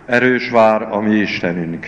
Erős vár a mi Istenünk.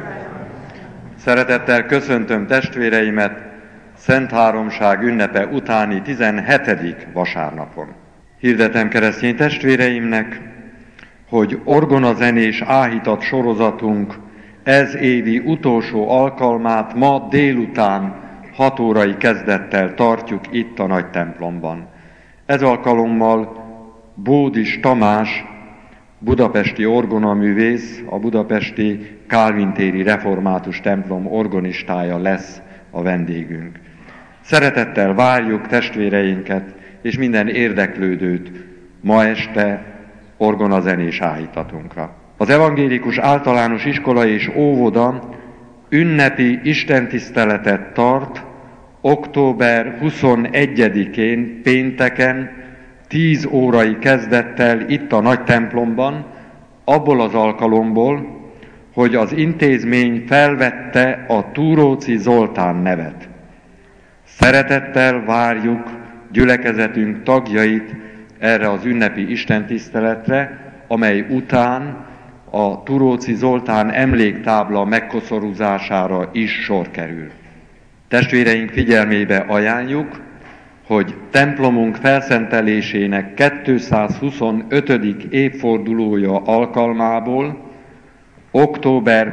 Szeretettel köszöntöm testvéreimet Szent Háromság ünnepe utáni 17. vasárnapon. Hirdetem keresztény testvéreimnek, hogy orgonazenés áhítat sorozatunk ez évi utolsó alkalmát ma délután 6 órai kezdettel tartjuk itt a nagy templomban. Ez alkalommal Bódis Tamás, budapesti orgonaművész, a budapesti Kálvin téri református templom organistája lesz a vendégünk. Szeretettel várjuk testvéreinket és minden érdeklődőt ma este orgonazenés áhítatunkra. Az evangélikus általános iskola és óvoda ünnepi istentiszteletet tart október 21-én pénteken 10 órai kezdettel itt a nagy templomban, abból az alkalomból, hogy az intézmény felvette a Túróczy Zoltán nevet. Szeretettel várjuk gyülekezetünk tagjait erre az ünnepi istentiszteletre, amely után a Túróczy Zoltán emléktábla megkoszorúzására is sor kerül. Testvéreink figyelmébe ajánljuk, hogy templomunk felszentelésének 225. évfordulója alkalmából október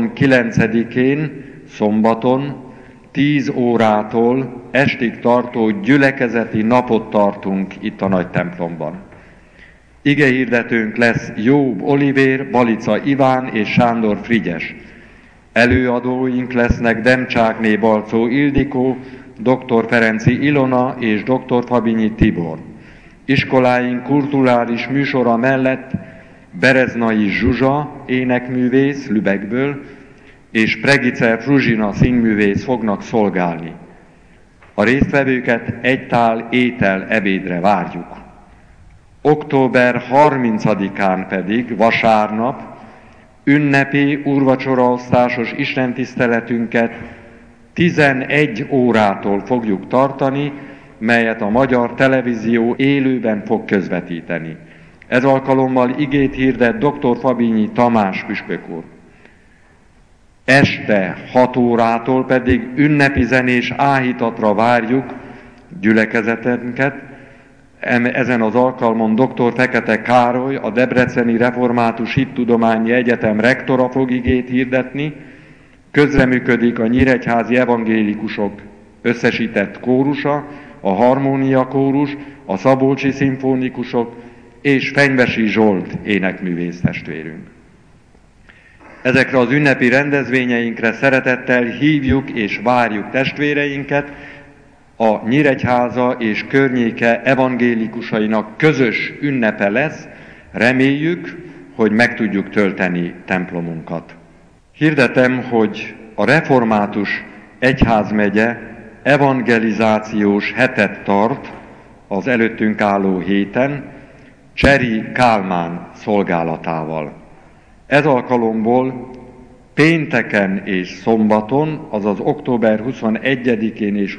29-én szombaton 10 órától estig tartó gyülekezeti napot tartunk itt a nagy templomban. Igehirdetőnk lesz Jób Olivér, Balica Iván és Sándor Frigyes. Előadóink lesznek Demcsákné Balczó Ildikó, dr. Ferenci Ilona és dr. Fabinyi Tibor. Iskoláink kulturális műsora mellett Bereznai Zsuzsa énekművész Lübeckből és Pregice Fruzsina színművész fognak szolgálni. A résztvevőket egy tál étel ebédre várjuk. Október 30-án pedig vasárnap ünnepi úrvacsoraosztásos istentiszteletünket 11 órától fogjuk tartani, melyet a Magyar Televízió élőben fog közvetíteni. Ez alkalommal igét hirdet dr. Fabinyi Tamás püspök úr. Este 6 órától pedig ünnepi zenés áhítatra várjuk gyülekezetünket. Ezen az alkalmon dr. Fekete Károly, a Debreceni Református Hittudományi Egyetem rektora fog igét hirdetni, közreműködik a Nyíregyházi Evangélikusok összesített kórusa, a Harmónia kórus, a Szabolcsi Szimfonikusok és Fenyvesi Zsolt énekművész testvérünk. Ezekre az ünnepi rendezvényeinkre szeretettel hívjuk és várjuk testvéreinket, a Nyíregyháza és környéke evangélikusainak közös ünnepe lesz, reméljük, hogy meg tudjuk tölteni templomunkat. Hirdetem, hogy a református egyházmegye evangelizációs hetet tart az előttünk álló héten Cseri Kálmán szolgálatával. Ez alkalomból pénteken és szombaton, azaz október 21-én és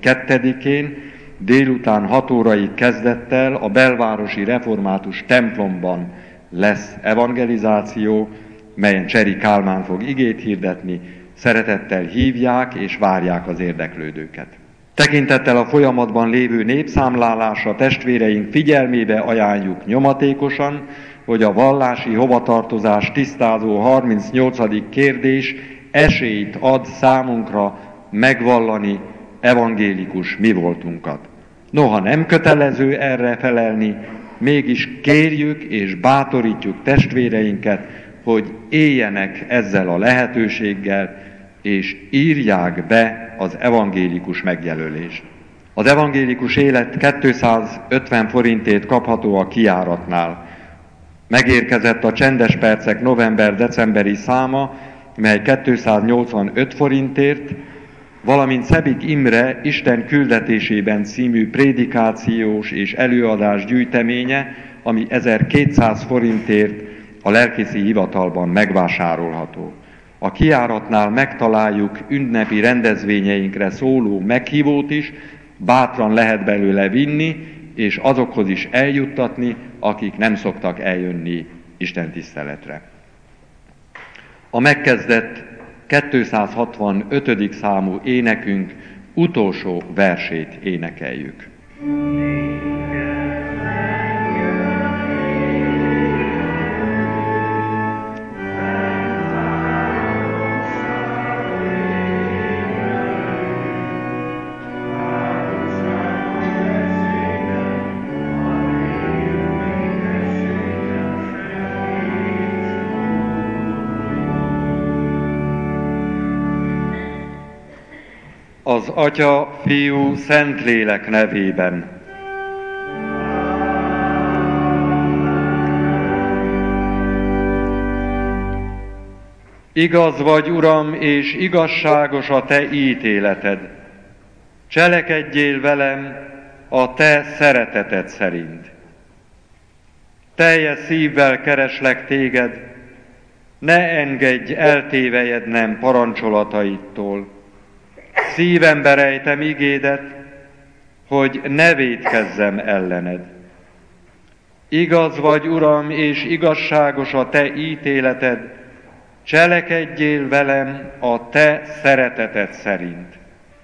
22-én délután 6 órai kezdettel a belvárosi református templomban lesz evangelizáció, melyen Cseri Kálmán fog igét hirdetni, szeretettel hívják és várják az érdeklődőket. Tekintettel a folyamatban lévő népszámlálásra testvéreink figyelmébe ajánljuk nyomatékosan, hogy a vallási hovatartozás tisztázó 38. kérdés esélyt ad számunkra megvallani evangélikus mi voltunkat. Noha nem kötelező erre felelni, mégis kérjük és bátorítjuk testvéreinket, hogy éljenek ezzel a lehetőséggel, és írják be az evangélikus megjelölést. Az evangélikus élet 250 forintét kapható a kijáratnál. Megérkezett a Csendes Percek november-decemberi száma, mely 285 forintért, valamint Szebik Imre Isten küldetésében című prédikációs és előadás gyűjteménye, ami 1200 forintért a lelkészi hivatalban megvásárolható. A kijáratnál megtaláljuk ünnepi rendezvényeinkre szóló meghívót is, bátran lehet belőle vinni, és azokhoz is eljuttatni, akik nem szoktak eljönni istentiszteletre. A megkezdett 265. számú énekünk utolsó versét énekeljük. Az Atya, Fiú, Szentlélek nevében. Igaz vagy, Uram, és igazságos a Te ítéleted. Cselekedjél velem a Te szereteted szerint. Teljes szívvel kereslek Téged, ne engedj eltévejednem parancsolataidtól. Szívembe rejtem igédet, hogy ne vétkezzem ellened. Igaz vagy, Uram, és igazságos a Te ítéleted, cselekedjél velem a Te szereteted szerint.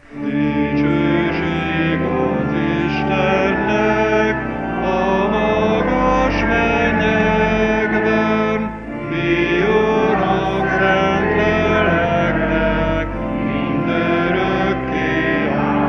Dicsőség az Istennek a magas mennyekben, Fiúnak, Szent Léleknek, mindörökké.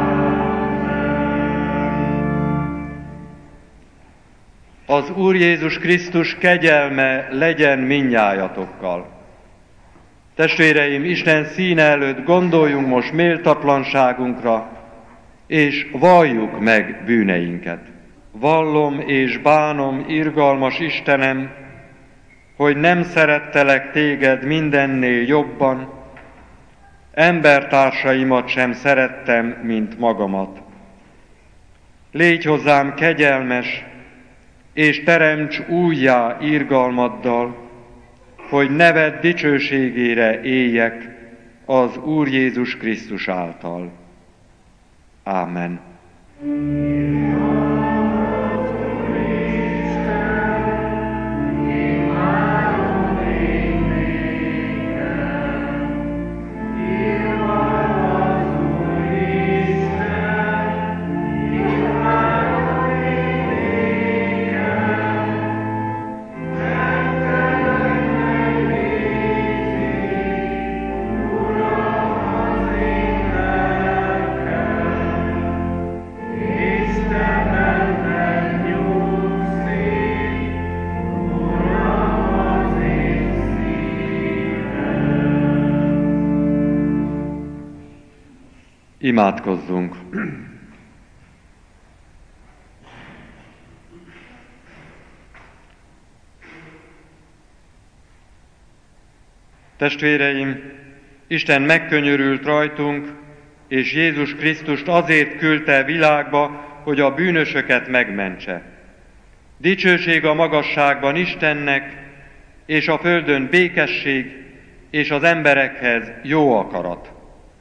Az Úr Jézus Krisztus kegyelme legyen mindnyájatokkal. Testvéreim, Isten színe előtt gondoljunk most méltatlanságunkra, és valljuk meg bűneinket. Vallom és bánom, irgalmas Istenem, hogy nem szerettelek Téged mindennél jobban, embertársaimat sem szerettem, mint magamat. Légy hozzám kegyelmes, és teremts újjá irgalmaddal, hogy neved dicsőségére éljek az Úr Jézus Krisztus által. Ámen. Imádkozzunk! Testvéreim, Isten megkönyörült rajtunk, és Jézus Krisztust azért küldte világba, hogy a bűnösöket megmentse. Dicsőség a magasságban Istennek, és a földön békesség, és az emberekhez jó akarat.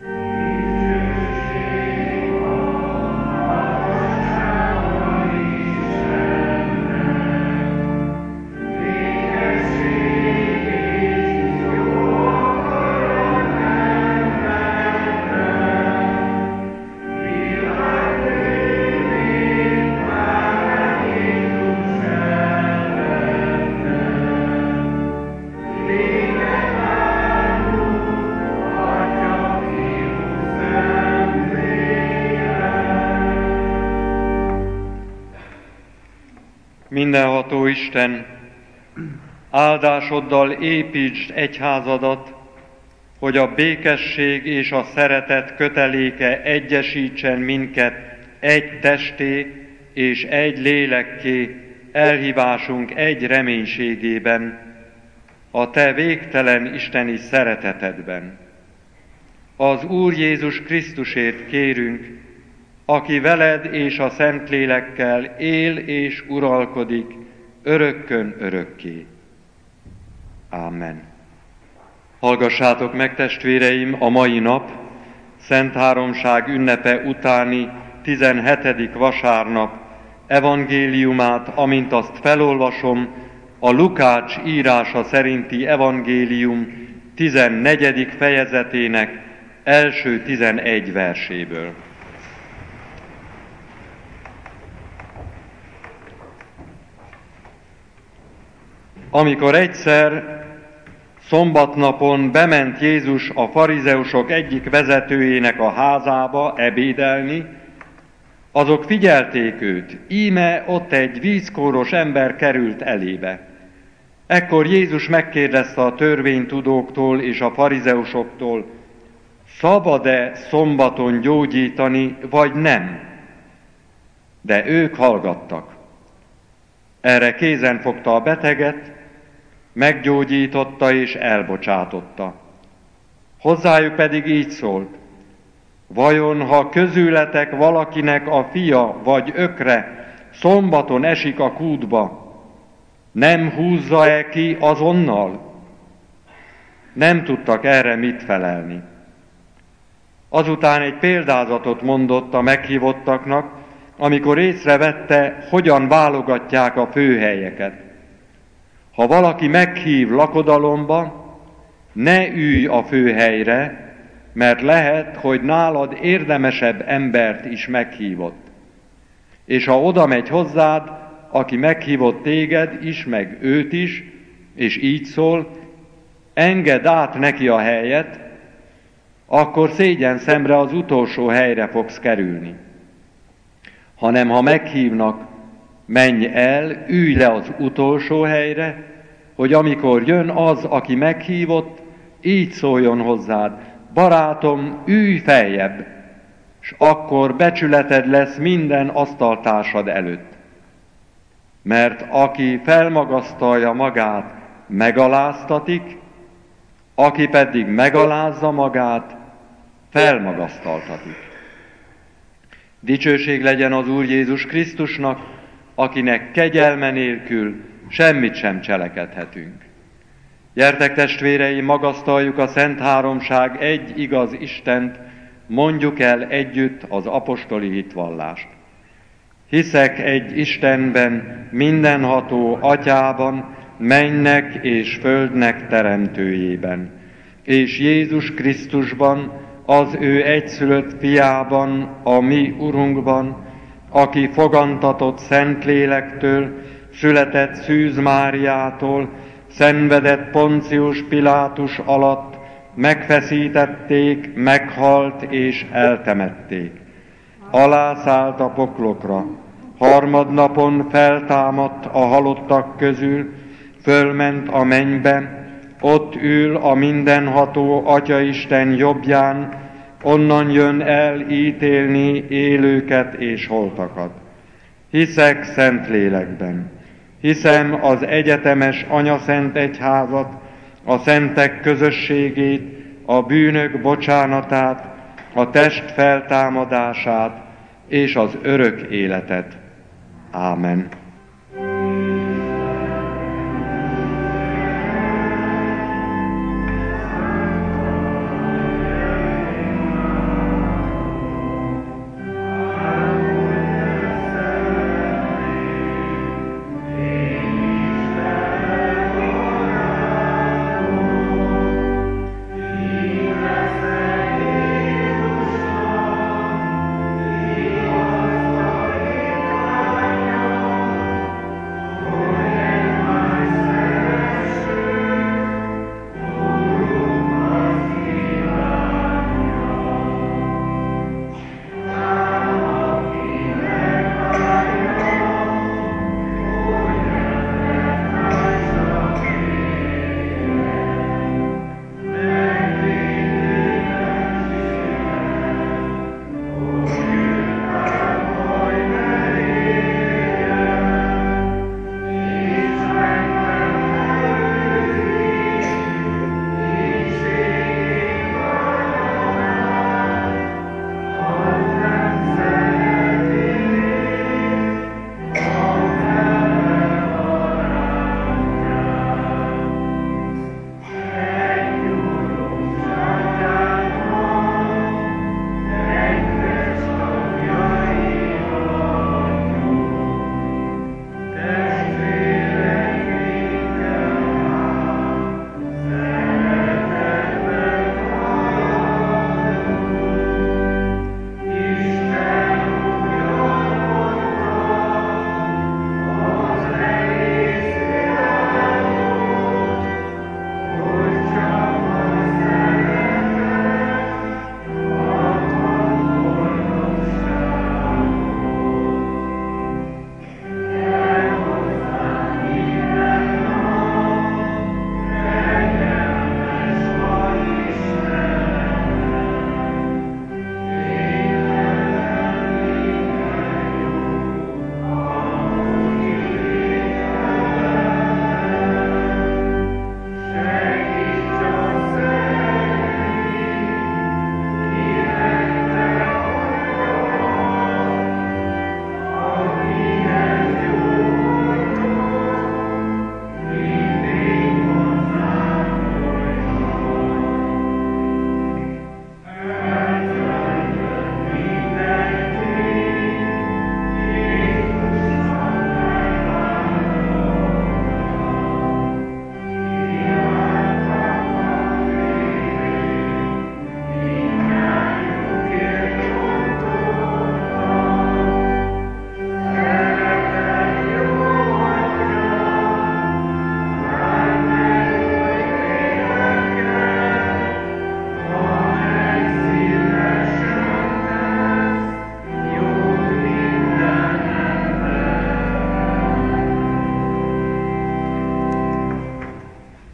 Mindenható Isten, áldásoddal építsd egyházadat, hogy a békesség és a szeretet köteléke egyesítsen minket egy testé és egy lélekké, elhívásunk egy reménységében, a Te végtelen isteni szeretetedben. Az Úr Jézus Krisztusért kérünk, aki veled és a Szentlélekkel él és uralkodik örökkön örökké. Ámen. Hallgassátok meg, testvéreim, a mai nap, Szent Háromság ünnepe utáni 17. vasárnap evangéliumát, amint azt felolvasom, a Lukács írása szerinti evangélium 14. fejezetének első 11 verséből. Amikor egyszer szombatnapon bement Jézus a farizeusok egyik vezetőjének a házába ebédelni, azok figyelték őt, íme ott egy vízkóros ember került elébe. Ekkor Jézus megkérdezte a törvénytudóktól és a farizeusoktól, szabad-e szombaton gyógyítani, vagy nem? De ők hallgattak. Erre kézen fogta a beteget, meggyógyította és elbocsátotta. Hozzájuk pedig így szólt, vajon ha közületek valakinek a fia vagy ökre szombaton esik a kútba, nem húzza-e ki azonnal? Nem tudtak erre mit felelni. Azután egy példázatot mondott a meghívottaknak, amikor észrevette, hogyan válogatják a főhelyeket. Ha valaki meghív lakodalomba, ne ülj a főhelyre, mert lehet, hogy nálad érdemesebb embert is meghívott. És ha oda megy hozzád, aki meghívott téged is, meg őt is, és így szól, engedd át neki a helyet, akkor szégyenszemre az utolsó helyre fogsz kerülni. Hanem ha meghívnak, menj el, ülj le az utolsó helyre, hogy amikor jön az, aki meghívott, így szóljon hozzád, barátom, ülj feljebb, s akkor becsületed lesz minden asztaltársad előtt. Mert aki felmagasztalja magát, megaláztatik, aki pedig megalázza magát, felmagasztaltatik. Dicsőség legyen az Úr Jézus Krisztusnak, akinek kegyelme nélkül semmit sem cselekedhetünk. Gyertek, testvéreim, magasztaljuk a Szent Háromság egy igaz Istent, mondjuk el együtt az apostoli hitvallást. Hiszek egy Istenben, mindenható Atyában, mennynek és földnek teremtőjében, és Jézus Krisztusban, az ő egyszülött fiában, a mi Urunkban, aki fogantatott Szentlélektől, született Szűz Máriától, szenvedett Poncius Pilátus alatt, megfeszítették, meghalt és eltemették. Alászállt a poklokra, harmadnapon feltámadt a halottak közül, fölment a mennybe, ott ül a mindenható Atyaisten jobbján, onnan jön el ítélni élőket és holtakat. Hiszek Szentlélekben, hiszem az egyetemes Anyaszent Egyházat, a szentek közösségét, a bűnök bocsánatát, a test feltámadását és az örök életet. Ámen.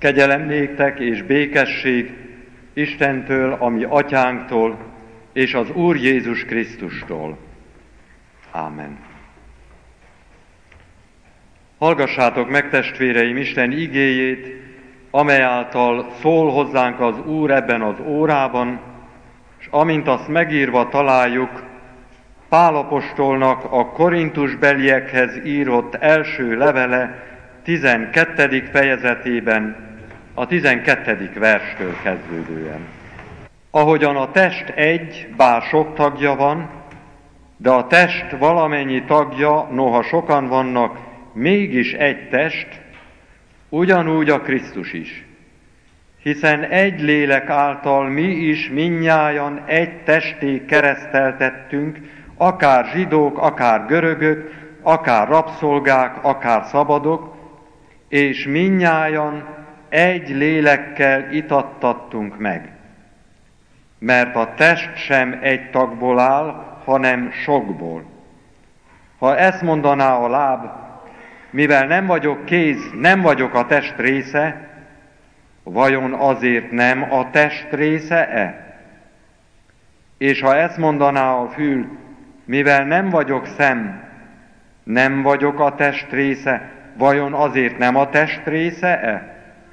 Kegyelem néktek és békesség Istentől, a mi atyánktól, és az Úr Jézus Krisztustól. Ámen. Hallgassátok meg, testvéreim, Isten igéjét, amely által szól hozzánk az Úr ebben az órában, és amint azt megírva találjuk, Pál apostolnak a korintusbeliekhez írott első levele 12. fejezetében, a 12. verstől kezdődően. Ahogyan a test egy, bár sok tagja van, de a test valamennyi tagja, noha sokan vannak, mégis egy test, ugyanúgy a Krisztus is. Hiszen egy lélek által mi is mindnyájan egy testé kereszteltettünk, akár zsidók, akár görögök, akár rabszolgák, akár szabadok, és mindnyájan egy lélekkel itattattunk meg. Mert a test sem egy tagból áll, hanem sokból. Ha ezt mondaná a láb, mivel nem vagyok kéz, nem vagyok a test része, vajon azért nem a test része-e? És ha ezt mondaná a fül, mivel nem vagyok szem, nem vagyok a test része, vajon azért nem a test része-e?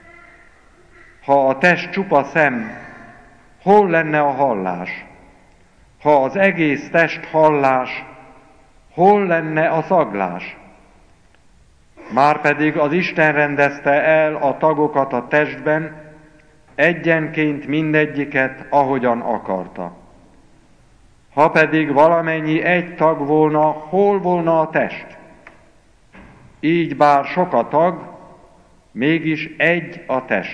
Ha a test csupa szem, hol lenne a hallás? Ha az egész test hallás, hol lenne a szaglás? Márpedig az Isten rendezte el a tagokat a testben, egyenként mindegyiket, ahogyan akarta. Ha pedig valamennyi egy tag volna, hol volna a test? Így bár sok a tag, mégis egy a test.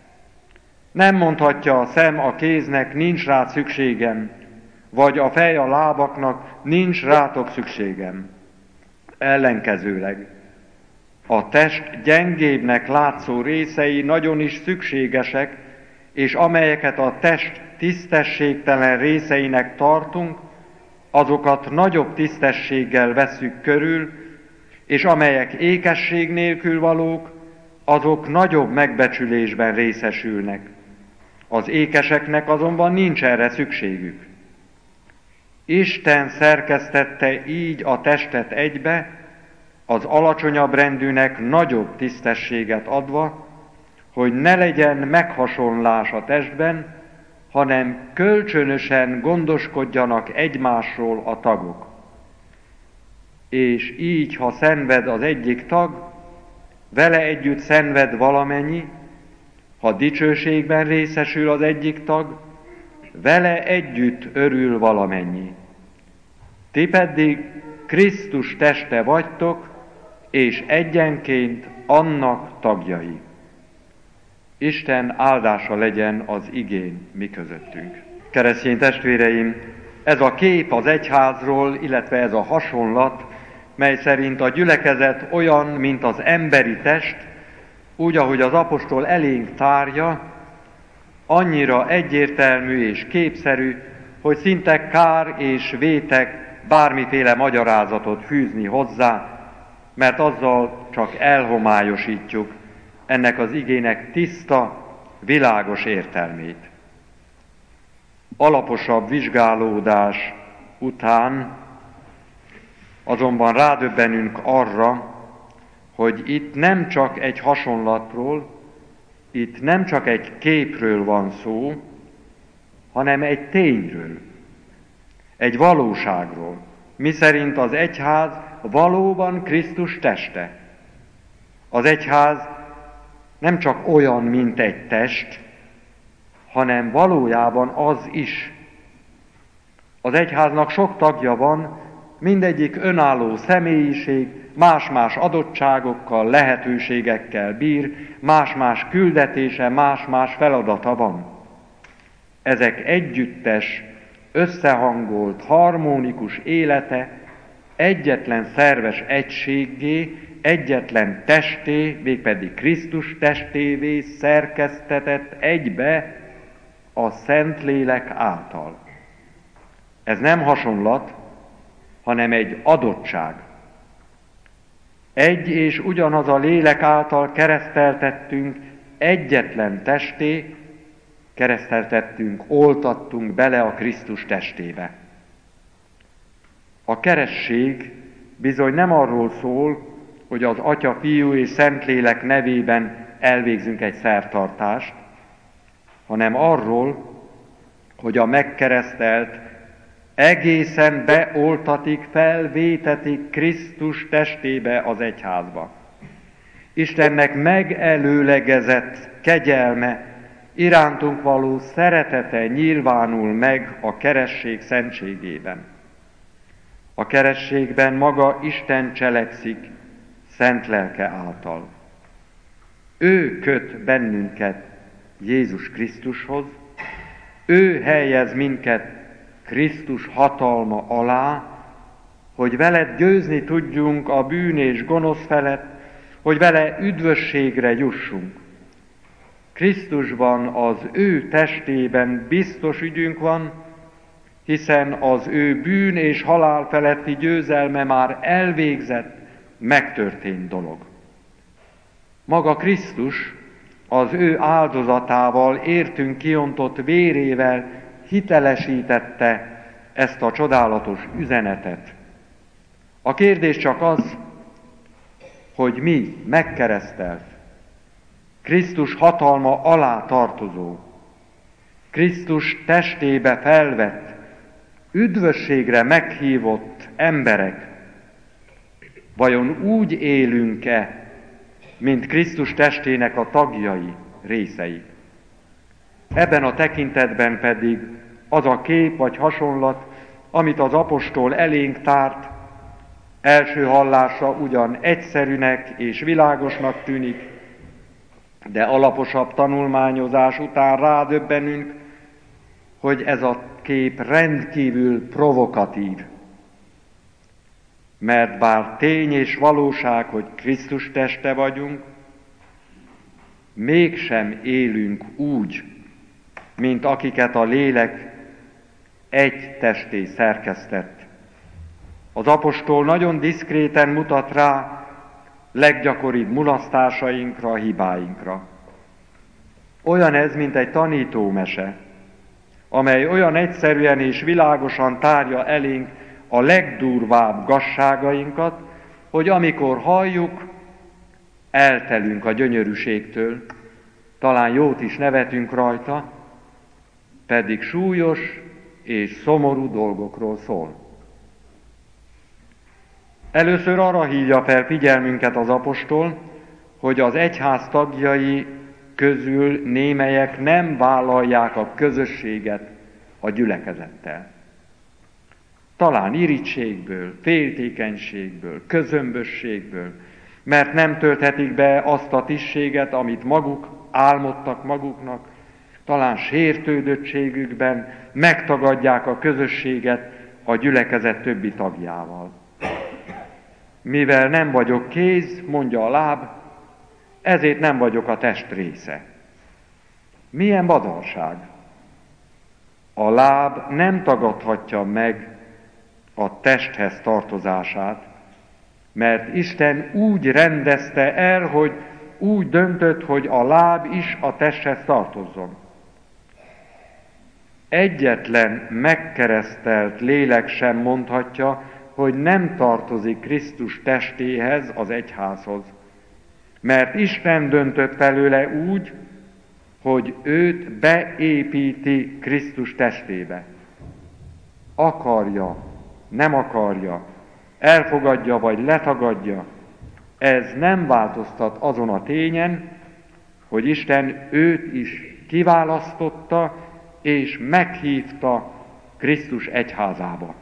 Nem mondhatja a szem a kéznek, nincs rá szükségem, vagy a fej a lábaknak, nincs rátok szükségem. Ellenkezőleg, a test gyengébbnek látszó részei nagyon is szükségesek, és amelyeket a test tisztességtelen részeinek tartunk, azokat nagyobb tisztességgel vesszük körül, és amelyek ékesség nélkül valók, azok nagyobb megbecsülésben részesülnek. Az ékeseknek azonban nincs erre szükségük. Isten szerkesztette így a testet egybe, az alacsonyabb rendűnek nagyobb tisztességet adva, hogy ne legyen meghasonlás a testben, hanem kölcsönösen gondoskodjanak egymásról a tagok. És így, ha szenved az egyik tag, vele együtt szenved valamennyi, ha dicsőségben részesül az egyik tag, vele együtt örül valamennyi. Ti pedig Krisztus teste vagytok, és egyenként annak tagjai. Isten áldása legyen az igén mi közöttünk. Keresztény testvéreim, ez a kép az egyházról, illetve ez a hasonlat, mely szerint a gyülekezet olyan, mint az emberi test, úgy, ahogy az apostol elénk tárja, annyira egyértelmű és képszerű, hogy szinte kár és vétek bármiféle magyarázatot fűzni hozzá, mert azzal csak elhomályosítjuk ennek az igének tiszta, világos értelmét. Alaposabb vizsgálódás után azonban rádöbbenünk arra, hogy itt nem csak egy hasonlatról, itt nem csak egy képről van szó, hanem egy tényről, egy valóságról, miszerint az egyház valóban Krisztus teste. Az egyház nem csak olyan, mint egy test, hanem valójában az is. Az egyháznak sok tagja van, mindegyik önálló személyiség, más-más adottságokkal, lehetőségekkel bír, más-más küldetése, más-más feladata van. Ezek együttes, összehangolt, harmonikus élete egyetlen szerves egységgé, egyetlen testé, mégpedig Krisztus testévé szerkesztetett egybe a Szentlélek által. Ez nem hasonlat, hanem egy adottság. Egy és ugyanaz a lélek által kereszteltettünk egyetlen testé, kereszteltettünk, oltattunk bele a Krisztus testébe. A keresztség bizony nem arról szól, hogy az Atya, Fiú és Szentlélek nevében elvégzünk egy szertartást, hanem arról, hogy a megkeresztelt egészen beoltatik, felvétetik Krisztus testébe, az egyházba. Istennek megelőlegezett kegyelme, irántunk való szeretete nyilvánul meg a keresztség szentségében. A keresztségben maga Isten cselekszik szent lelke által. Ő köt bennünket Jézus Krisztushoz, ő helyez minket Krisztus hatalma alá, hogy vele győzni tudjunk a bűn és gonosz felett, hogy vele üdvösségre jussunk. Krisztusban, az ő testében biztos ügyünk van, hiszen az ő bűn és halál feletti győzelme már elvégzett, megtörtént dolog. Maga Krisztus az ő áldozatával, értünk kiontott vérével hitelesítette ezt a csodálatos üzenetet. A kérdés csak az, hogy mi megkeresztelt, Krisztus hatalma alá tartozó, Krisztus testébe felvett, üdvösségre meghívott emberek, vajon úgy élünk-e, mint Krisztus testének a tagjai, részei? Ebben a tekintetben pedig az a kép vagy hasonlat, amit az apostol elénk tárt, első hallásra ugyan egyszerűnek és világosnak tűnik, de alaposabb tanulmányozás után rádöbbenünk, hogy ez a kép rendkívül provokatív. Mert bár tény és valóság, hogy Krisztus teste vagyunk, mégsem élünk úgy, mint akiket a lélek egy testé szerkesztett. Az apostol nagyon diszkréten mutat rá leggyakoribb mulasztásainkra, hibáinkra. Olyan ez, mint egy tanítómese, amely olyan egyszerűen és világosan tárja elénk a legdurvább gazságainkat, hogy amikor halljuk, eltelünk a gyönyörűségtől, talán jót is nevetünk rajta, pedig súlyos és szomorú dolgokról szól. Először arra hívja fel figyelmünket az apostol, hogy az egyház tagjai közül némelyek nem vállalják a közösséget a gyülekezettel. Talán irítségből, féltékenységből, közömbösségből, mert nem tölthetik be azt a tisztséget, amit maguk álmodtak maguknak, talán sértődöttségükben megtagadják a közösséget a gyülekezet többi tagjával. Mivel nem vagyok kéz, mondja a láb, ezért nem vagyok a test része. Milyen badarság! A láb nem tagadhatja meg a testhez tartozását, mert Isten úgy rendezte el, hogy úgy döntött, hogy a láb is a testhez tartozzon. Egyetlen megkeresztelt lélek sem mondhatja, hogy nem tartozik Krisztus testéhez, az egyházhoz. Mert Isten döntött felőle úgy, hogy őt beépíti Krisztus testébe. Akarja, nem akarja, elfogadja vagy letagadja, ez nem változtat azon a tényen, hogy Isten őt is kiválasztotta és meghívta Krisztus egyházába.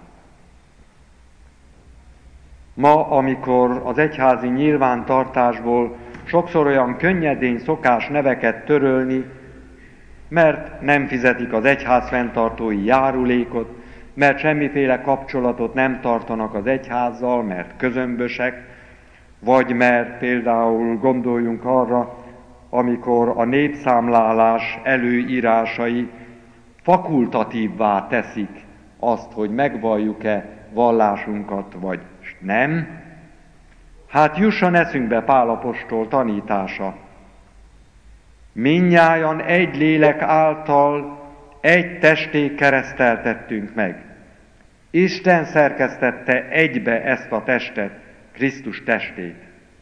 Ma, amikor az egyházi nyilvántartásból sokszor olyan könnyedén szokás neveket törölni, mert nem fizetik az egyház fenntartói járulékot, mert semmiféle kapcsolatot nem tartanak az egyházzal, mert közömbösek, vagy mert például gondoljunk arra, amikor a népszámlálás előírásai fakultatívvá teszik azt, hogy megvalljuk-e vallásunkat, vagy nem. Hát jusson eszünkbe Pál apostol tanítása. Mindnyájan egy lélek által egy testé kereszteltettünk meg. Isten szerkesztette egybe ezt a testet, Krisztus testét.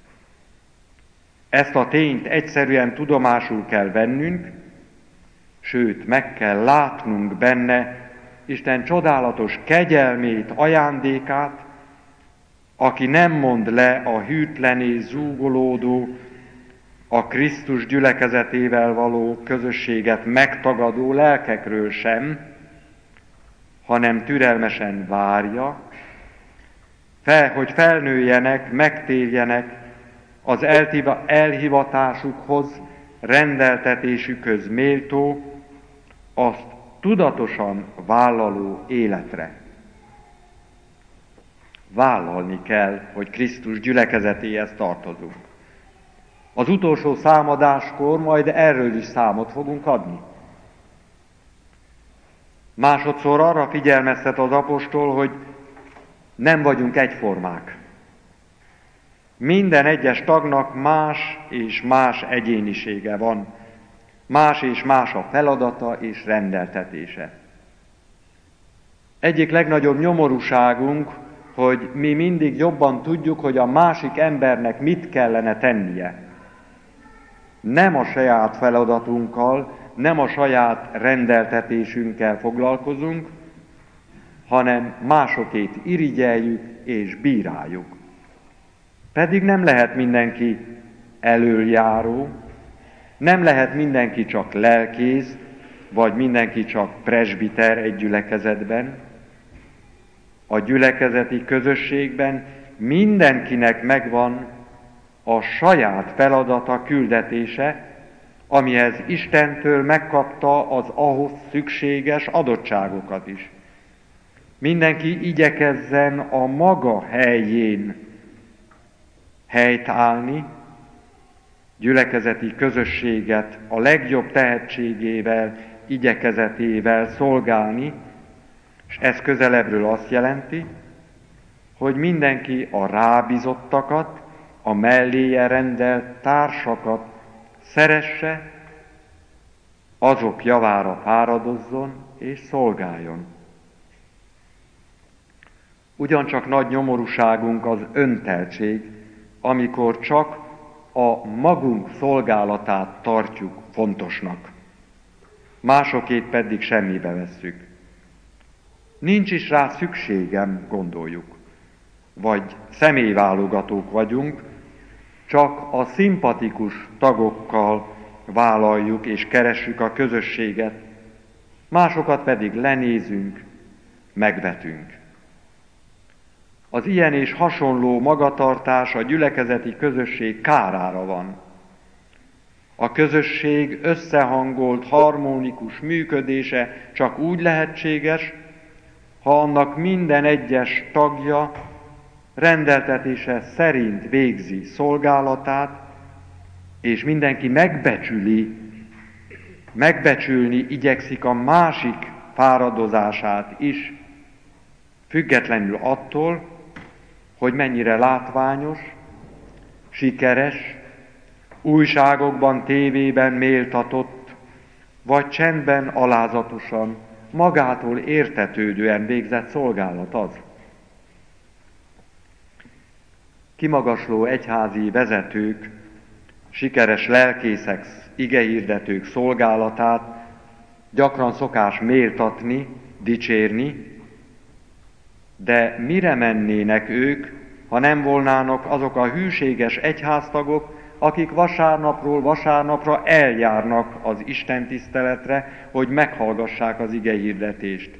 Ezt a tényt egyszerűen tudomásul kell vennünk, sőt, meg kell látnunk benne Isten csodálatos kegyelmét, ajándékát, aki nem mond le a hűtlen és zúgolódó, a Krisztus gyülekezetével való közösséget megtagadó lelkekről sem, hanem türelmesen várja, hogy felnőjenek, megtérjenek az elhivatásukhoz, rendeltetésükhöz méltó, azt tudatosan vállaló életre. Vállalni kell, hogy Krisztus gyülekezetéhez tartozunk. Az utolsó számadáskor majd erről is számot fogunk adni. Másodszor arra figyelmeztet az apostol, hogy nem vagyunk egyformák. Minden egyes tagnak más és más egyénisége van. Más és más a feladata és rendeltetése. Egyik legnagyobb nyomorúságunk, hogy mi mindig jobban tudjuk, hogy a másik embernek mit kellene tennie. Nem a saját feladatunkkal, nem a saját rendeltetésünkkel foglalkozunk, hanem másokét irigyeljük és bíráljuk. Pedig nem lehet mindenki elöljáró, nem lehet mindenki csak lelkész, vagy mindenki csak presbiter egy gyülekezetben. A gyülekezeti közösségben mindenkinek megvan a saját feladata, küldetése, amihez Istentől megkapta az ahhoz szükséges adottságokat is. Mindenki igyekezzen a maga helyén helytállni, gyülekezeti közösséget a legjobb tehetségével, igyekezetével szolgálni, és ez közelebbről azt jelenti, hogy mindenki a rábízottakat, a melléje rendelt társakat szeresse, azok javára fáradozzon és szolgáljon. Ugyancsak nagy nyomorúságunk az önteltség, amikor csak a magunk szolgálatát tartjuk fontosnak, másokét pedig semmibe vesszük. Nincs is rá szükségem, gondoljuk, vagy személyválogatók vagyunk, csak a szimpatikus tagokkal vállaljuk és keressük a közösséget, másokat pedig lenézünk, megvetünk. Az ilyen és hasonló magatartás a gyülekezeti közösség kárára van. A közösség összehangolt, harmonikus működése csak úgy lehetséges, ha annak minden egyes tagja rendeltetése szerint végzi szolgálatát, és mindenki megbecsülni igyekszik a másik fáradozását is, függetlenül attól, hogy mennyire látványos, sikeres, újságokban, tévében méltatott, vagy csendben, alázatosan, magától értetődően végzett szolgálat az. Kimagasló egyházi vezetők, sikeres lelkészek, igehirdetők szolgálatát gyakran szokás méltatni, dicsérni, de mire mennének ők, ha nem volnának azok a hűséges egyháztagok, akik vasárnapról vasárnapra eljárnak az istentiszteletre, hogy meghallgassák az igehirdetést.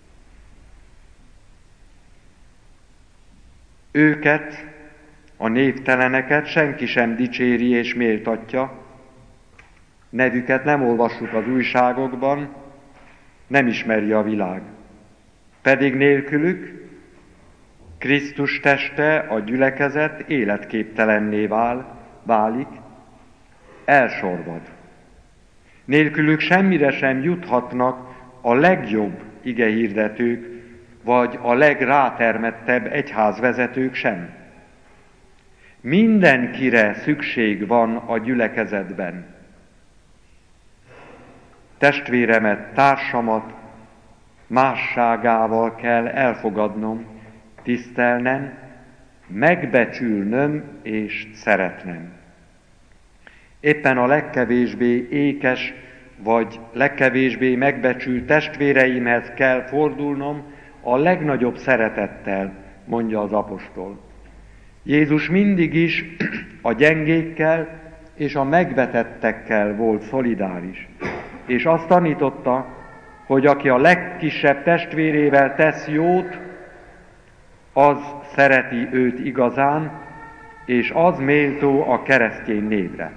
Őket, a névteleneket senki sem dicséri és méltatja, nevüket nem olvassuk az újságokban, nem ismeri a világ. Pedig nélkülük Krisztus teste, a gyülekezet életképtelenné válik, elsorvad. Nélkülük semmire sem juthatnak a legjobb igehirdetők, vagy a legrátermettebb egyházvezetők sem. Mindenkire szükség van a gyülekezetben. testvéremet, társamat másságával kell elfogadnom, tisztelnem, megbecsülnöm és szeretnem. Éppen a legkevésbé ékes vagy legkevésbé megbecsült testvéreimhez kell fordulnom a legnagyobb szeretettel, mondja az apostol. Jézus mindig is a gyengékkel és a megvetettekkel volt szolidáris, és azt tanította, hogy aki a legkisebb testvérével tesz jót, az szereti őt igazán, és az méltó a keresztény névre.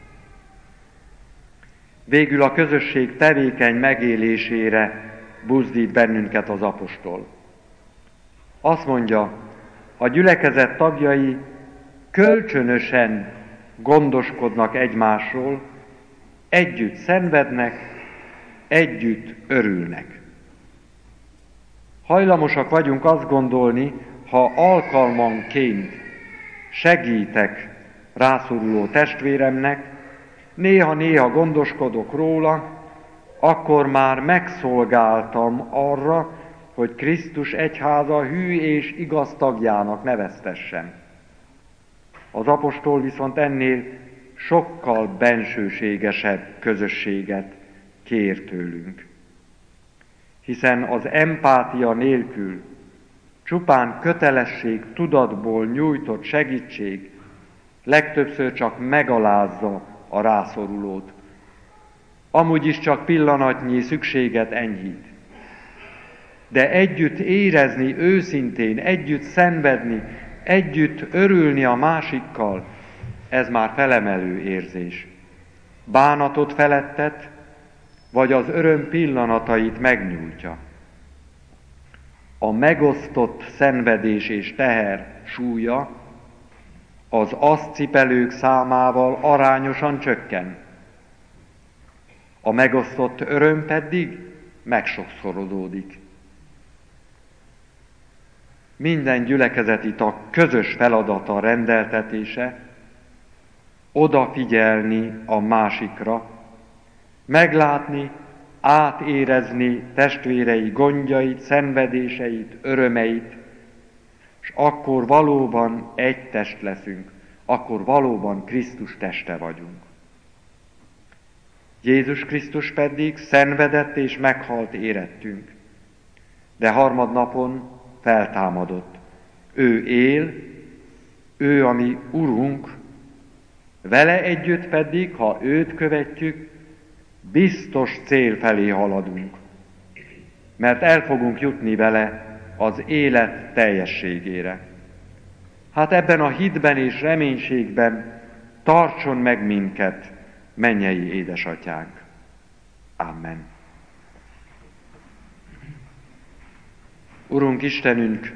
Végül a közösség tevékeny megélésére buzdít bennünket az apostol. Azt mondja, a gyülekezet tagjai kölcsönösen gondoskodnak egymásról, együtt szenvednek, együtt örülnek. Hajlamosak vagyunk azt gondolni, ha alkalmanként segítek rászoruló testvéremnek, néha-néha gondoskodok róla, akkor már megszolgáltam arra, hogy Krisztus egyháza hű és igaz tagjának neveztessen. Az apostol viszont ennél sokkal bensőségesebb közösséget kér tőlünk. Hiszen az empátia nélkül csupán kötelesség tudatból nyújtott segítség legtöbbször csak megalázza a rászorulót. Amúgy is csak pillanatnyi szükséget enyhít. De együtt érezni őszintén, együtt szenvedni, együtt örülni a másikkal, ez már felemelő érzés. Bánatot felettet, vagy az öröm pillanatait megnyújtja. A megosztott szenvedés és teher súlya az azt cipelők számával arányosan csökken. A megosztott öröm pedig megsokszorozódik. Minden gyülekezeti tag közös feladata a rendeltetése, odafigyelni a másikra, meglátni, átérezni testvérei gondjait, szenvedéseit, örömeit, és akkor valóban egy test leszünk, akkor valóban Krisztus teste vagyunk. Jézus Krisztus pedig szenvedett és meghalt érettünk, de harmadnapon feltámadott. Ő él, ő a mi Urunk, vele együtt pedig, ha őt követjük, biztos cél felé haladunk, mert el fogunk jutni vele az élet teljességére. Hát ebben a hitben és reménységben tartson meg minket, mennyei édesatyánk. Amen. Urunk Istenünk,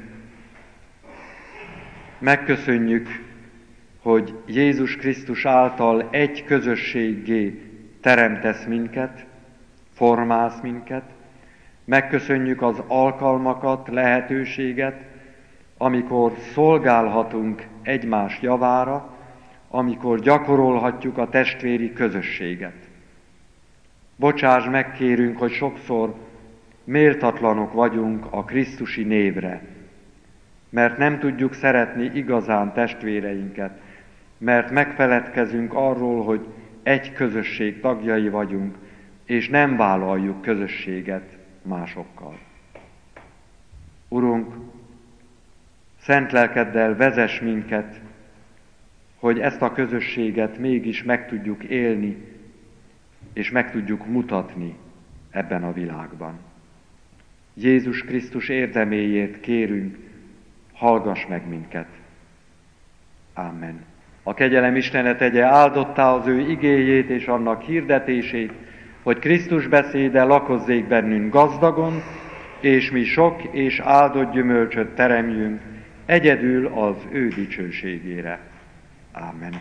megköszönjük, hogy Jézus Krisztus által egy közösséggé teremtesz minket, formálsz minket. Megköszönjük az alkalmakat, lehetőséget, amikor szolgálhatunk egymás javára, amikor gyakorolhatjuk a testvéri közösséget. Bocsáss meg, kérünk, hogy sokszor méltatlanok vagyunk a krisztusi névre, mert nem tudjuk szeretni igazán testvéreinket, mert megfeledkezünk arról, hogy egy közösség tagjai vagyunk, és nem vállaljuk közösséget másokkal. Urunk, szent lelkeddel vezess minket, hogy ezt a közösséget mégis meg tudjuk élni, és meg tudjuk mutatni ebben a világban. Jézus Krisztus érdeméért kérünk, hallgass meg minket. Amen. A kegyelem Istene tegye áldottá az ő igéjét és annak hirdetését, hogy Krisztus beszéde lakozzék bennünk gazdagon, és mi sok és áldott gyümölcsöt teremjünk, egyedül az ő dicsőségére. Amen.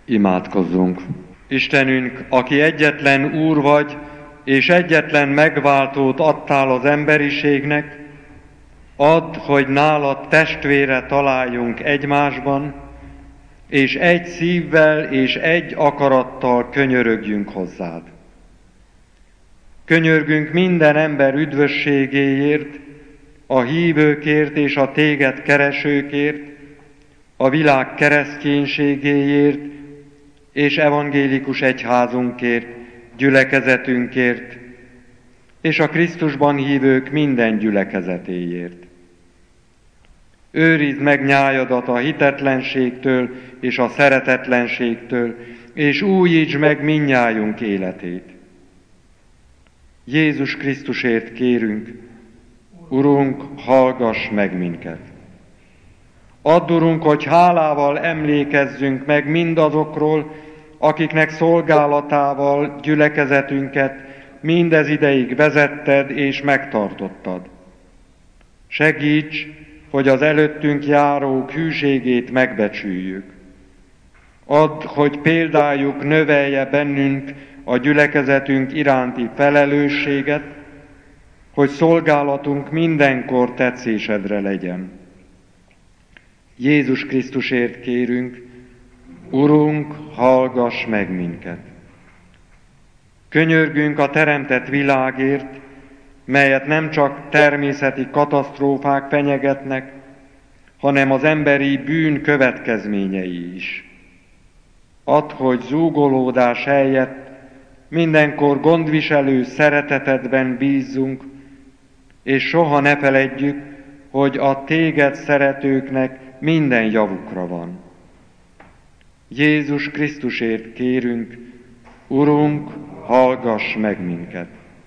Imádkozzunk! Istenünk, aki egyetlen Úr vagy, és egyetlen megváltót adtál az emberiségnek, add, hogy nálad testvére találjunk egymásban, és egy szívvel és egy akarattal könyörögjünk hozzád. Könyörgünk minden ember üdvösségéért, a hívőkért és a téged keresőkért, a világ kereszténységéért és evangélikus egyházunkért, gyülekezetünkért, és a Krisztusban hívők minden gyülekezetéért. Őrizd meg nyájadat a hitetlenségtől és a szeretetlenségtől, és újítsd meg mindnyájunk életét. Jézus Krisztusért kérünk, Urunk, hallgass meg minket! Add, Urunk, hogy hálával emlékezzünk meg mindazokról, akiknek szolgálatával gyülekezetünket mindez ideig vezetted és megtartottad. Segíts, hogy az előttünk járók hűségét megbecsüljük. Add, hogy példájuk növelje bennünk a gyülekezetünk iránti felelősséget, hogy szolgálatunk mindenkor tetszésedre legyen. Jézus Krisztusért kérünk, Urunk, hallgass meg minket! Könyörgünk a teremtett világért, melyet nem csak természeti katasztrófák fenyegetnek, hanem az emberi bűn következményei is. Add, hogy zúgolódás helyett mindenkor gondviselő szeretetedben bízzunk, és soha ne feledjük, hogy a téged szeretőknek minden javukra van. Jézus Krisztusért kérünk, Urunk, hallgass meg minket!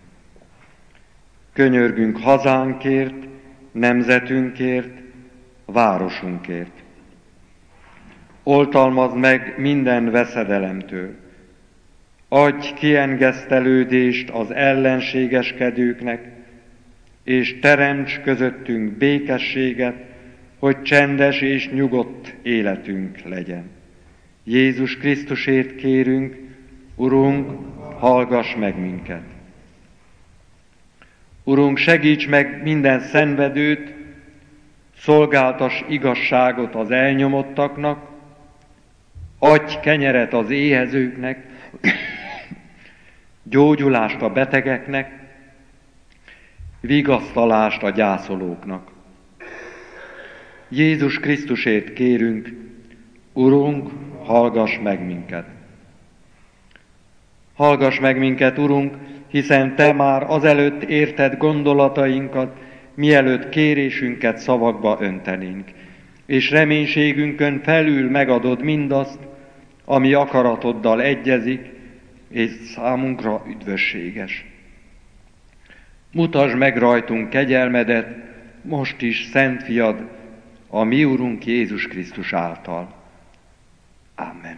Könyörgünk hazánkért, nemzetünkért, városunkért. Oltalmazd meg minden veszedelemtől. Adj kiengesztelődést az ellenségeskedőknek, és teremts közöttünk békességet, hogy csendes és nyugodt életünk legyen. Jézus Krisztusért kérünk, Urunk, hallgass meg minket! Urunk, segíts meg minden szenvedőt, szolgáltass igazságot az elnyomottaknak, adj kenyeret az éhezőknek, gyógyulást a betegeknek, vigasztalást a gyászolóknak. Jézus Krisztusért kérünk, Urunk, hallgass meg minket! Hallgass meg minket, Urunk, hiszen Te már azelőtt érted gondolatainkat, mielőtt kérésünket szavakba öntenénk, és reménységünkön felül megadod mindazt, ami akaratoddal egyezik, és számunkra üdvösséges. Mutasd meg rajtunk kegyelmedet, most is, Szent Fiad, a mi Urunk Jézus Krisztus által. Amen.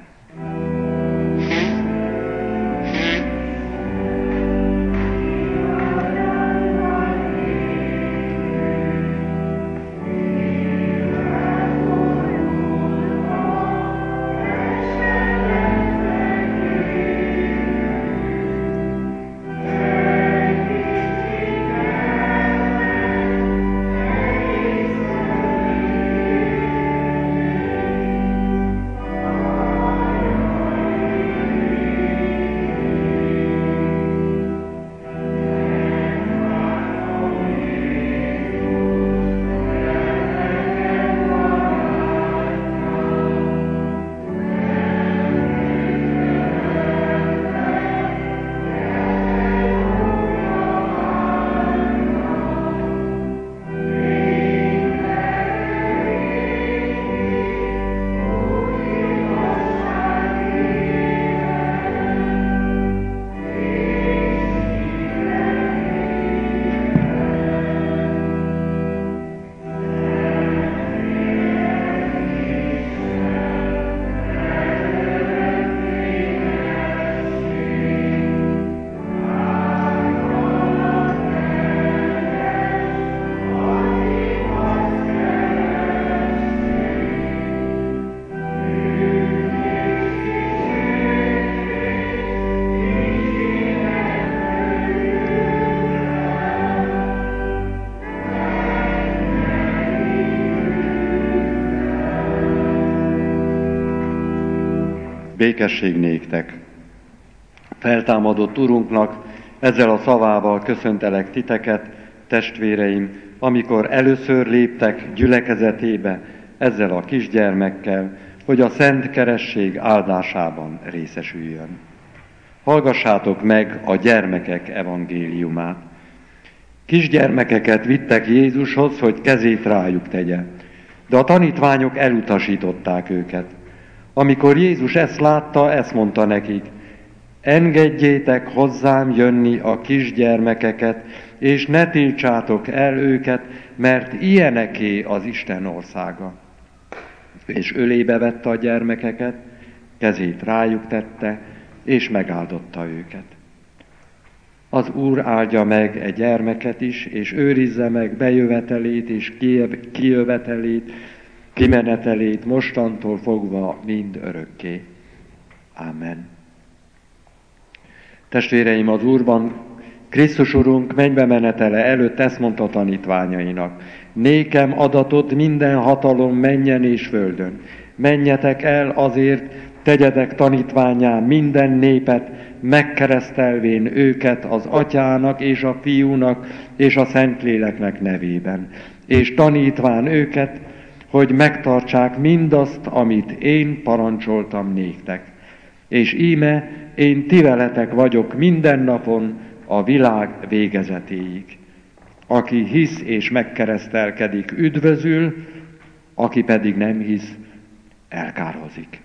Békesség néktek! Feltámadott Urunknak ezzel a szavával köszöntelek titeket, testvéreim, amikor először léptek gyülekezetébe ezzel a kisgyermekkel, hogy a szent keresztség áldásában részesüljön. Hallgassátok meg a gyermekek evangéliumát. Kisgyermekeket vittek Jézushoz, hogy kezét rájuk tegye, de a tanítványok elutasították őket. Amikor Jézus ezt látta, ezt mondta nekik: engedjétek hozzám jönni a kisgyermekeket, és ne tiltsátok el őket, mert ilyeneké az Isten országa. És ölébe vette a gyermekeket, kezét rájuk tette, és megáldotta őket. Az Úr áldja meg egy gyermeket is, és őrizze meg bejövetelét és kijövetelét, kimenetelét mostantól fogva mind örökké. Amen. Testvéreim, az Úrban, Krisztus Urunk mennybe menetele előtt ezt mondta tanítványainak: nékem adatot minden hatalom mennyen és földön. Menjetek el azért, tegyetek tanítvánnyá minden népet, megkeresztelvén őket az Atyának és a Fiúnak és a Szentléleknek nevében, és tanítván őket, hogy megtartsák mindazt, amit én parancsoltam néktek. És íme én ti veletek vagyok minden napon a világ végezetéig. Aki hisz és megkeresztelkedik, üdvözül, aki pedig nem hisz, elkárhozik.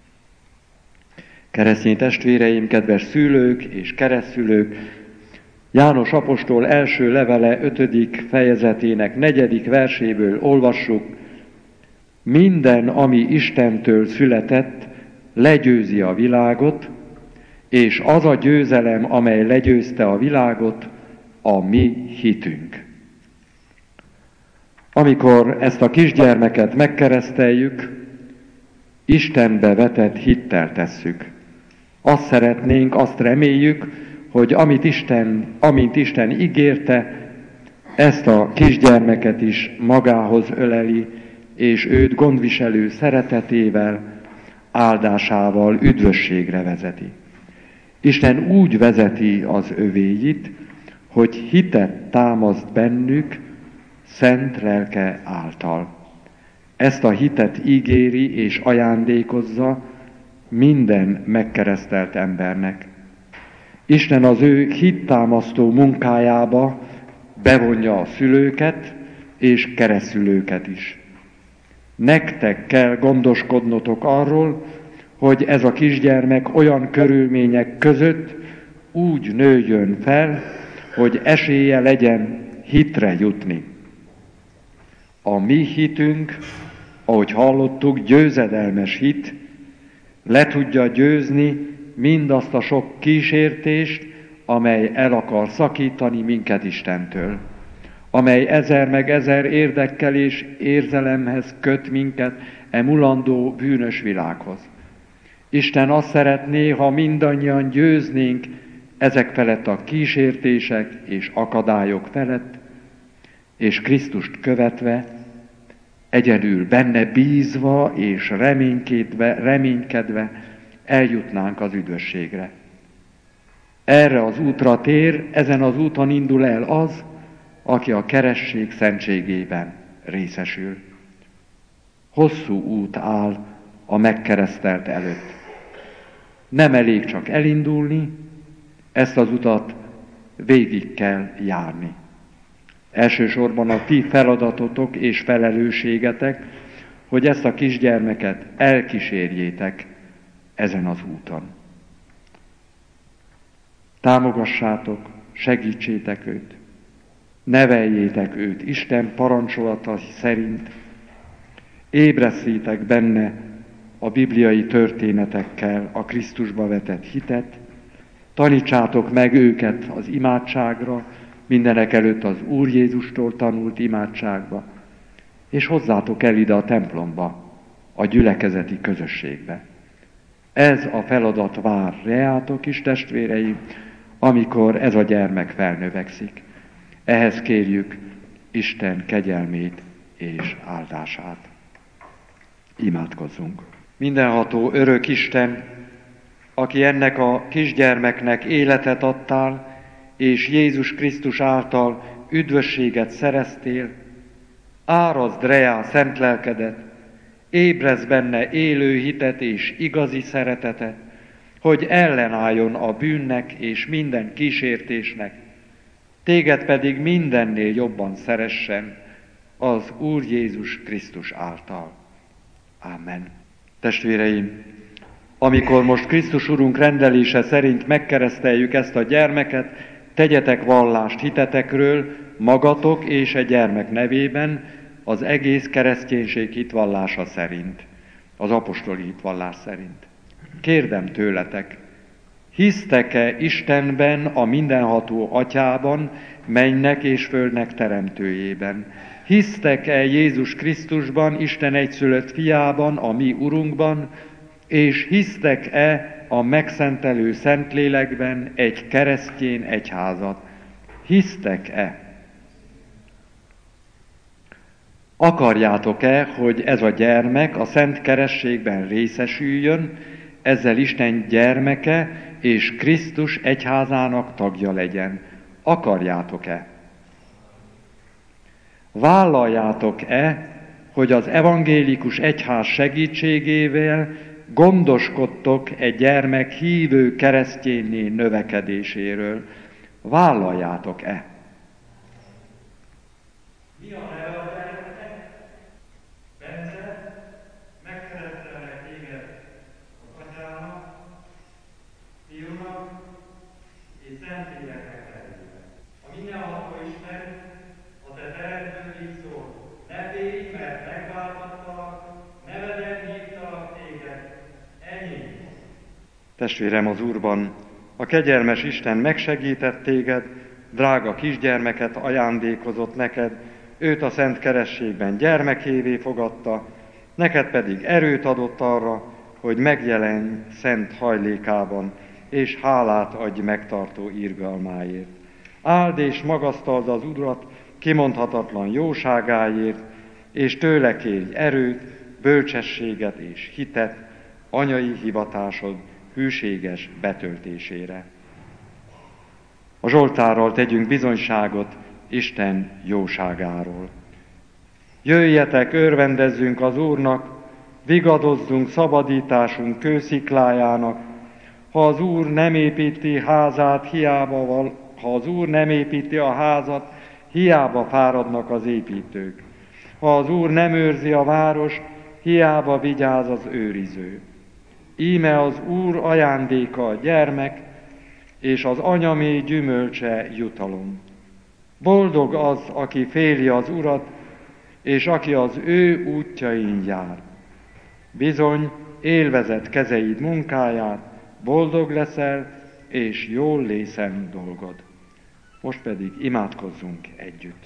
Keresztény testvéreim, kedves szülők és keresztszülők, János apostol első levele 5. fejezetének 4. verséből olvassuk: minden, ami Istentől született, legyőzi a világot, és az a győzelem, amely legyőzte a világot, a mi hitünk. Amikor ezt a kisgyermeket megkereszteljük, Istenbe vetett hittel tesszük. Azt szeretnénk, azt reméljük, hogy amint Isten ígérte, ezt a kisgyermeket is magához öleli, és őt gondviselő szeretetével, áldásával üdvösségre vezeti. Isten úgy vezeti az övéit, hogy hitet támaszt bennük szent lelke által. Ezt a hitet ígéri és ajándékozza minden megkeresztelt embernek. Isten az ő hittámasztó munkájába bevonja a szülőket és keresztszülőket is. Nektek kell gondoskodnotok arról, hogy ez a kisgyermek olyan körülmények között úgy nőjön fel, hogy esélye legyen hitre jutni. A mi hitünk, ahogy hallottuk, győzedelmes hit, le tudja győzni mindazt a sok kísértést, amely el akar szakítani minket Istentől, amely ezer meg ezer érdekkel és érzelemhez köt minket mulandó bűnös világhoz. Isten azt szeretné, ha mindannyian győznénk ezek felett a kísértések és akadályok felett, és Krisztust követve, egyedül benne bízva és reménykedve eljutnánk az üdvösségre. Erre az útra tér, ezen az úton indul el az, aki a keresztség szentségében részesül. Hosszú út áll a megkeresztelt előtt. Nem elég csak elindulni, ezt az utat végig kell járni. Elsősorban a ti feladatotok és felelősségetek, hogy ezt a kisgyermeket elkísérjétek ezen az úton. Támogassátok, segítsétek őt, neveljétek őt Isten parancsolata szerint, ébresztétek benne a bibliai történetekkel a Krisztusba vetett hitet, tanítsátok meg őket az imádságra, mindenek előtt az Úr Jézustól tanult imádságba, és hozzátok el ide a templomba, a gyülekezeti közösségbe. Ez a feladat vár reátok is, testvéreim, amikor ez a gyermek felnövekszik. Ehhez kérjük Isten kegyelmét és áldását. Imádkozzunk! Mindenható örök Isten, aki ennek a kisgyermeknek életet adtál, és Jézus Krisztus által üdvösséget szereztél, árazd reá szent lelkedet, ébrezd benne élő hitet és igazi szeretetet, hogy ellenálljon a bűnnek és minden kísértésnek, téged pedig mindennél jobban szeressen az Úr Jézus Krisztus által. Ámen. Testvéreim, amikor most Krisztus Urunk rendelése szerint megkereszteljük ezt a gyermeket, tegyetek vallást hitetekről magatok és a gyermek nevében az egész kereszténység hitvallása szerint, az apostoli hitvallás szerint. Kérdem tőletek, hisztek-e Istenben, a mindenható Atyában, mennynek és földnek teremtőjében? Hisztek-e Jézus Krisztusban, Isten egyszülött fiában, a mi Urunkban, és hisztek-e a megszentelő Szentlélekben, egy keresztény egyházat? Hisztek-e? Akarjátok-e, hogy ez a gyermek a szent kerességben részesüljön, ezzel Isten gyermeke és Krisztus egyházának tagja legyen? Akarjátok-e? Vállaljátok-e, hogy az evangélikus egyház segítségével gondoskodtok egy gyermek hívő keresztényné növekedéséről? Vállaljátok-e? Mi a neve a gyermeknek? Bence, megkeresztelnek téged az Atyának, Fiúnak és Szentléleknek nevében. A mindenható Isten, a te teremtőd így szól: ne félj, mert megváltattalak, neveden hívtalak téged, enyém. Testvérem az Úrban, a kegyelmes Isten megsegített téged, drága kisgyermeket ajándékozott neked, őt a szent kerességben gyermekévé fogadta, neked pedig erőt adott arra, hogy megjelenj szent hajlékában, és hálát adj megtartó irgalmáért. Áld és magasztald az Urat kimondhatatlan jóságáért, és tőle kérj erőt, bölcsességet és hitet anyai hivatásod hűséges betöltésére. A Zsoltárral tegyünk bizonyságot Isten jóságáról. Jöjjetek, örvendezzünk az Úrnak, vigadozzunk szabadításunk kősziklájának. Ha az Úr nem építi házát, ha az Úr nem építi a házat, hiába fáradnak az építők. Ha az Úr nem őrzi a várost, hiába vigyáz az őriző. Íme az Úr ajándéka a gyermek, és az anyamé gyümölcse jutalom. Boldog az, aki féli az Urat, és aki az ő útjain jár. Bizony, élvezed kezeid munkáját, boldog leszel, és jól lészen dolgod. Most pedig imádkozzunk együtt.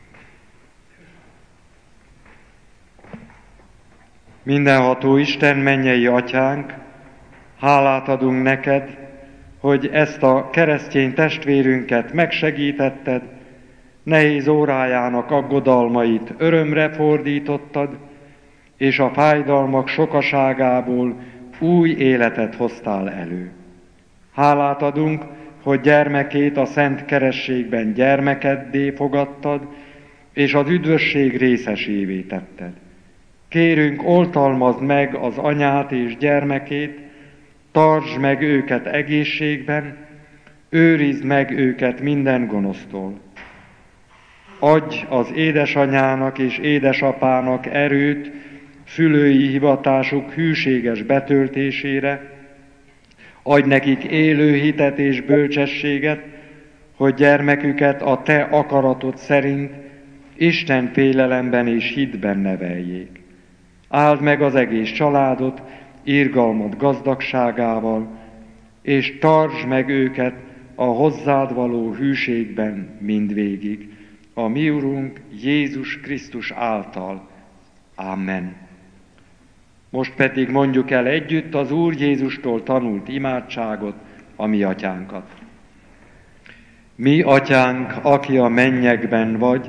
Mindenható Isten, mennyei Atyánk, hálát adunk neked, hogy ezt a keresztény testvérünket megsegítetted, nehéz órájának aggodalmait örömre fordítottad, és a fájdalmak sokaságából új életet hoztál elő. Hálát adunk, hogy gyermekét a szent kerességben gyermekeddé fogadtad, és az üdvösség részesévé tetted. Kérünk, oltalmazd meg az anyát és gyermekét, tartsd meg őket egészségben, őrizd meg őket minden gonosztól. Adj az édesanyának és édesapának erőt szülői hivatásuk hűséges betöltésére, adj nekik élő hitet és bölcsességet, hogy gyermeküket a te akaratod szerint Isten félelemben és hitben neveljék. Áld meg az egész családot irgalmad gazdagságával, és tartsd meg őket a hozzád való hűségben mindvégig, a mi Urunk Jézus Krisztus által. Amen. Most pedig mondjuk el együtt az Úr Jézustól tanult imádságot, a mi atyánkat. Mi atyánk, aki a mennyekben vagy,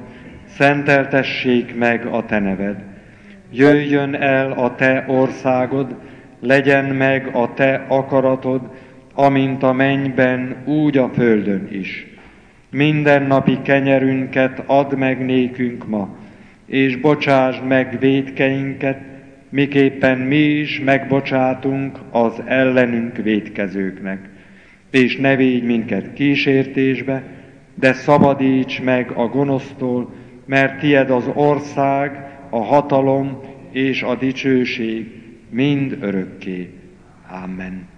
szenteltessék meg a te neved. Jöjjön el a te országod, legyen meg a te akaratod, amint a mennyben, úgy a földön is. Mindennapi kenyerünket add meg nékünk ma, és bocsásd meg vétkeinket, miképpen mi is megbocsátunk az ellenünk vétkezőknek. És ne védj minket kísértésbe, de szabadíts meg a gonosztól, mert tied az ország, a hatalom és a dicsőség mind örökké. Amen.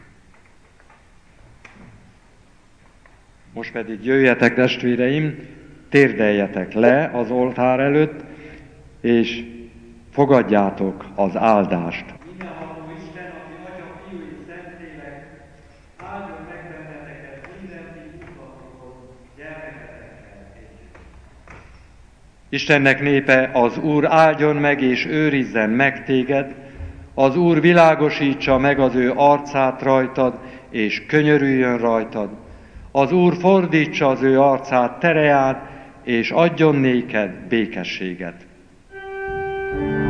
Most pedig jöjjetek, testvéreim, térdeljetek le az oltár előtt, és fogadjátok az áldást. Mindenható Isten, aki Atya, Fiú és Szentlélek, áldjon meg benneteket mindenki útlatokon, gyermeketekkel együtt. Istennek népe, az Úr áldjon meg és őrizzen meg téged, az Úr világosítsa meg az ő arcát rajtad, és könyörüljön rajtad. Az Úr fordítsa az ő arcát tereját, és adjon néked békességet.